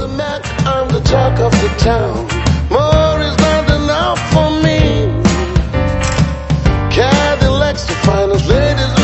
the Mac, I'm the talk of the town. More is not enough for me. Cadillacs, the finest ladies